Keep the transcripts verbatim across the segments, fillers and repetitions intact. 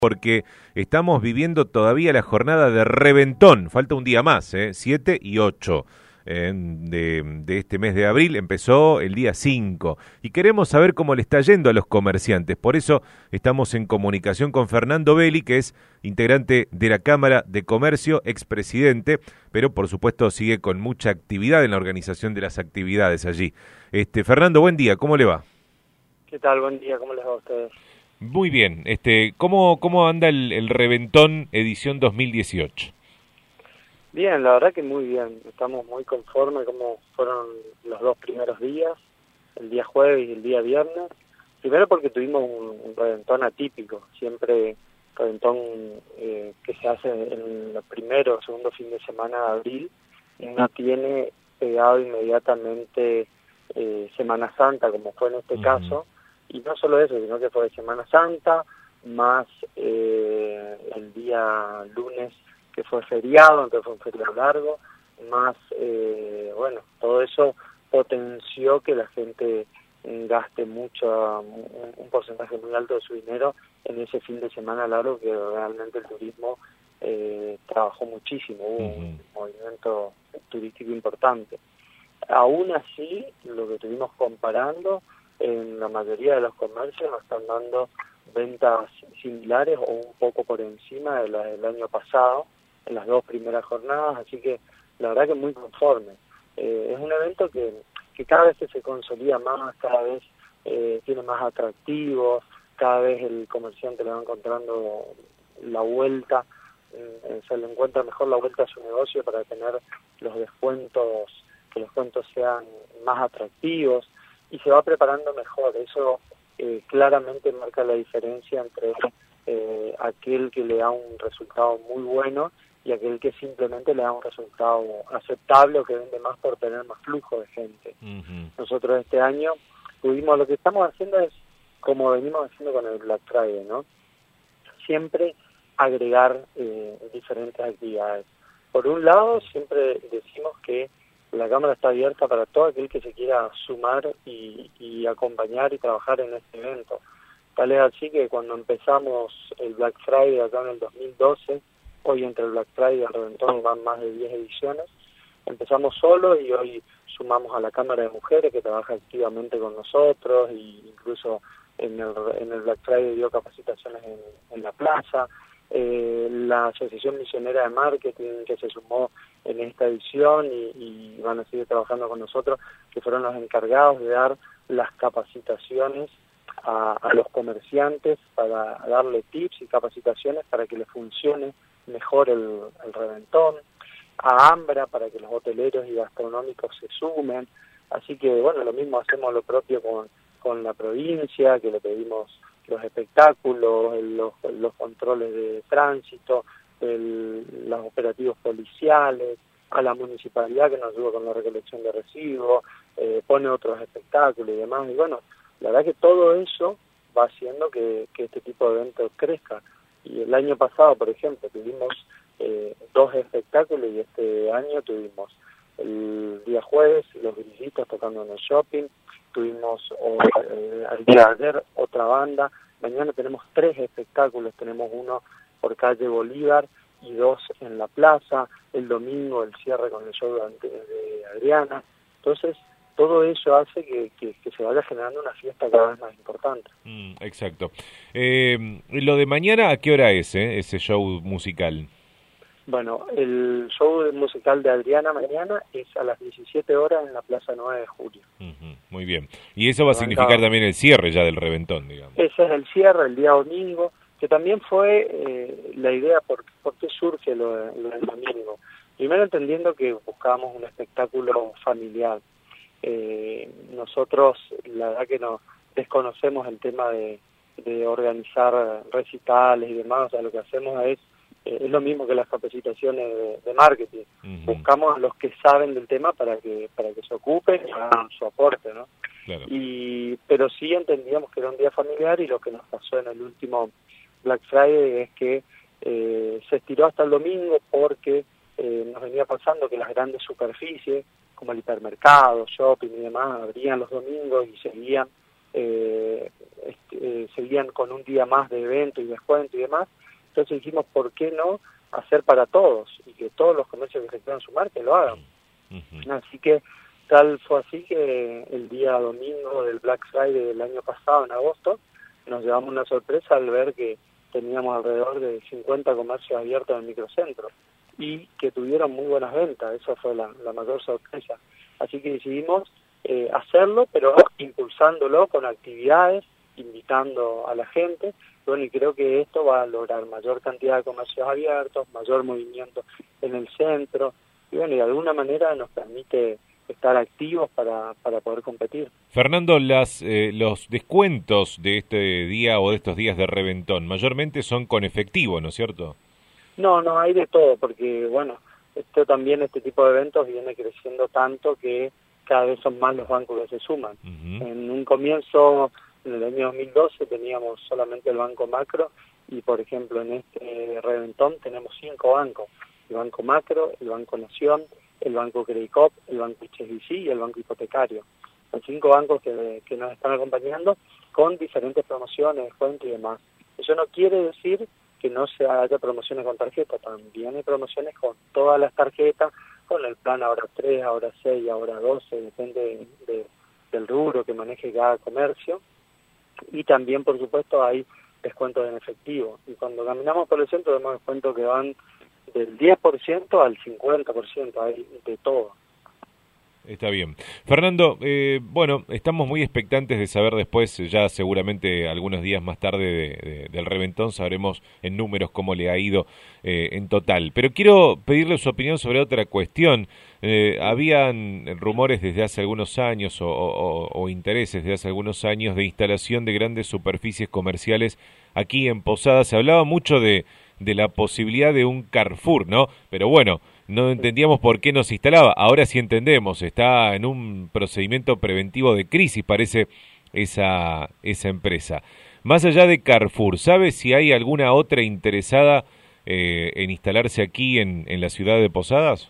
porque estamos viviendo todavía la jornada de reventón. Falta un día más, ¿eh? siete y ocho eh, de, de este mes de abril. Empezó el día cinco y queremos saber cómo le está yendo a los comerciantes. Por eso estamos en comunicación con Fernando Belli, que es integrante de la Cámara de Comercio, expresidente, pero por supuesto sigue con mucha actividad en la organización de las actividades allí. Este, Fernando, buen día, ¿cómo le va? ¿Qué tal? Buen día, ¿cómo les va a ustedes? Muy bien. Este, ¿cómo, cómo anda el, el Reventón edición dos mil dieciocho? Bien, la verdad que muy bien. Estamos muy conformes como fueron los dos primeros días, el día jueves y el día viernes. Primero porque tuvimos un, un Reventón atípico. Siempre Reventón eh, que se hace en el primero o segundo fin de semana de abril no tiene pegado inmediatamente eh, Semana Santa, como fue en este uh-huh. caso. Y no solo eso, sino que fue Semana Santa, más eh, el día lunes que fue feriado, entonces fue un feriado largo, más, eh, bueno, todo eso potenció que la gente gaste mucho, un, un porcentaje muy alto de su dinero en ese fin de semana largo, que realmente el turismo eh, trabajó muchísimo, hubo uh-huh. un movimiento turístico importante. Aún así, lo que estuvimos comparando, en la mayoría de los comercios nos están dando ventas similares o un poco por encima de las del año pasado, en las dos primeras jornadas, así que la verdad que muy conforme. Eh, es un evento que, que cada vez que se consolida más, cada vez eh, tiene más atractivos, cada vez el comerciante le va encontrando la vuelta, eh, se le encuentra mejor la vuelta a su negocio para tener los descuentos, que los descuentos sean más atractivos, y se va preparando mejor. Eso eh, claramente marca la diferencia entre eh, aquel que le da un resultado muy bueno y aquel que simplemente le da un resultado aceptable o que vende más por tener más flujo de gente. Uh-huh. Nosotros este año pudimos, lo que estamos haciendo es como venimos haciendo con el Black Friday, ¿no? Siempre agregar eh, diferentes actividades. Por un lado, siempre decimos que la Cámara está abierta para todo aquel que se quiera sumar y, y acompañar y trabajar en este evento. Tal es así que cuando empezamos el Black Friday acá en el dos mil doce, hoy entre el Black Friday y el Reventón van más de diez ediciones, empezamos solos y hoy sumamos a la Cámara de Mujeres que trabaja activamente con nosotros e incluso en el, en el Black Friday dio capacitaciones en, en la plaza. Eh, la Asociación Misionera de Marketing que se sumó en esta edición y, y van a seguir trabajando con nosotros, que fueron los encargados de dar las capacitaciones a, a los comerciantes para darle tips y capacitaciones para que les funcione mejor el, el Reventón, a AMBRA para que los hoteleros y gastronómicos se sumen. Así que bueno, lo mismo hacemos lo propio con, con la provincia, que le pedimos los espectáculos, los, los controles de tránsito, el, los operativos policiales, a la municipalidad que nos ayuda con la recolección de residuos, eh, pone otros espectáculos y demás. Y bueno, la verdad que todo eso va haciendo que, que este tipo de eventos crezca. Y el año pasado, por ejemplo, tuvimos eh, dos espectáculos y este año tuvimos el día jueves los grillitos tocando en el shopping, tuvimos o, eh, al día de ayer otra banda, mañana tenemos tres espectáculos, tenemos uno por calle Bolívar y dos en la plaza, el domingo el cierre con el show de, de Adriana. Entonces todo eso hace que, que, que se vaya generando una fiesta cada vez más importante. Mm, exacto. Eh, lo de mañana, ¿a qué hora es eh, ese show musical? Bueno, el show musical de Adriana mañana es a las diecisiete horas en la Plaza nueve de Julio. Uh-huh, muy bien. Y eso va a significar también el cierre ya del Reventón, digamos. Ese es el cierre, el día domingo, que también fue eh, la idea, por, por qué surge lo, lo del domingo. Primero entendiendo que buscábamos un espectáculo familiar. Eh, nosotros, la verdad que no desconocemos el tema de, de organizar recitales y demás, o sea, lo que hacemos es Eh, es lo mismo que las capacitaciones de, de marketing. Uh-huh. Buscamos a los que saben del tema para que para que se ocupen y hagan su aporte, ¿no? Claro. Y pero sí entendíamos que era un día familiar y lo que nos pasó en el último Black Friday es que eh, se estiró hasta el domingo porque eh, nos venía pasando que las grandes superficies como el hipermercado, shopping y demás abrían los domingos y seguían eh, este, eh, seguían con un día más de evento y descuento y demás. Entonces dijimos, ¿por qué no hacer para todos? Y que todos los comercios que se quieran sumar, que lo hagan. Uh-huh. Así que tal fue así que el día domingo del Black Friday del año pasado, en agosto, nos llevamos una sorpresa al ver que teníamos alrededor de cincuenta comercios abiertos en el microcentro y que tuvieron muy buenas ventas. Esa fue la, la mayor sorpresa. Así que decidimos eh, hacerlo, pero impulsándolo con actividades, invitando a la gente. Bueno, y creo que esto va a lograr mayor cantidad de comercios abiertos, mayor movimiento en el centro, y bueno, y de alguna manera nos permite estar activos para, para poder competir. Fernando, las eh, los descuentos de este día o de estos días de reventón, mayormente son con efectivo, ¿no es cierto? No, no, hay de todo, porque bueno, esto también, este tipo de eventos viene creciendo tanto que cada vez son más los bancos que se suman. Uh-huh. En un comienzo, en el año dos mil doce, teníamos solamente el Banco Macro, y por ejemplo en este reventón tenemos cinco bancos: el Banco Macro, el Banco Nación, el Banco Credicop, el Banco H S B C y el Banco Hipotecario. Son cinco bancos que, que nos están acompañando con diferentes promociones, descuentos y demás. Eso no quiere decir que no se haya promociones con tarjeta, también hay promociones con todas las tarjetas, con el plan ahora tres, ahora seis, ahora doce, depende de, de, del rubro que maneje cada comercio, y también por supuesto hay descuentos en efectivo, y cuando caminamos por el centro vemos descuentos que van del diez por ciento al cincuenta por ciento, hay de todo. Está bien. Fernando, eh, bueno, estamos muy expectantes de saber después, ya seguramente algunos días más tarde de, de, del reventón, sabremos en números cómo le ha ido eh, en total. Pero quiero pedirle su opinión sobre otra cuestión. Eh, habían rumores desde hace algunos años o, o, o intereses desde hace algunos años de instalación de grandes superficies comerciales aquí en Posadas. Se hablaba mucho de, de la posibilidad de un Carrefour, ¿no? Pero bueno, no entendíamos por qué no se instalaba. Ahora sí entendemos, está en un procedimiento preventivo de crisis, parece, esa, esa empresa. Más allá de Carrefour, ¿sabe si hay alguna otra interesada eh, en instalarse aquí en, en la ciudad de Posadas?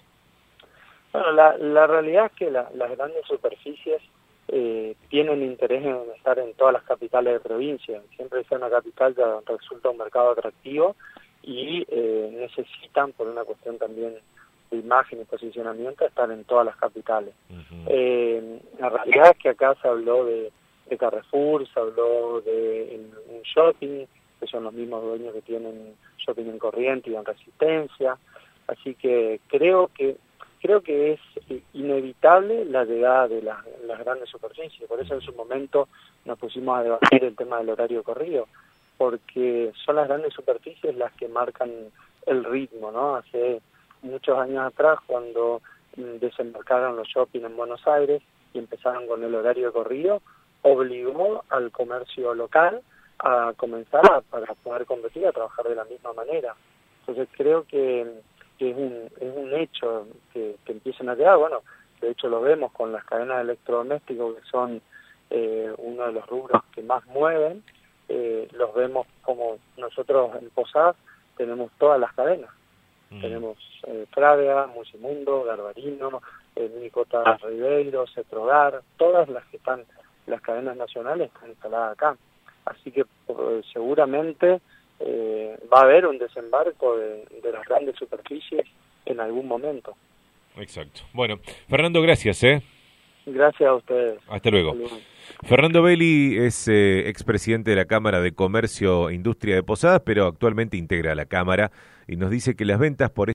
Bueno, la, la realidad es que la, las grandes superficies eh, tienen interés en estar en todas las capitales de provincia. Siempre que sea una capital ya resulta un mercado atractivo y eh, necesitan, por una cuestión también de imagen y posicionamiento, estar en todas las capitales. Uh-huh. Eh, la realidad es que acá se habló de, de Carrefour, se habló de en, un shopping, que son los mismos dueños que tienen shopping en Corrientes y en Resistencia, así que creo que creo que es inevitable la llegada de las, las grandes superficies. Por eso en su momento nos pusimos a debatir el tema del horario corrido, porque son las grandes superficies las que marcan el ritmo, ¿no? Hace muchos años atrás, cuando desembarcaron los shopping en Buenos Aires y empezaron con el horario de corrido, obligó al comercio local a comenzar a, para poder competir, a trabajar de la misma manera. Entonces creo que, que es, un, es un hecho que, que empiecen a llegar. Bueno, de hecho lo vemos con las cadenas de electrodomésticos, que son eh, uno de los rubros que más mueven. Eh, los vemos como nosotros en Posadas tenemos todas las cadenas. Mm. Tenemos eh, Frávega, Musimundo, Garbarino, eh, Nicota Ribeiro, Cetrogar, todas las que están, las cadenas nacionales están instaladas acá. Así que eh, seguramente eh, va a haber un desembarco de, de las grandes superficies en algún momento. Exacto. Bueno, Fernando, gracias, ¿eh? Gracias a ustedes. Hasta luego. Fernando Belli es eh, expresidente de la Cámara de Comercio e Industria de Posadas, pero actualmente integra la Cámara y nos dice que las ventas por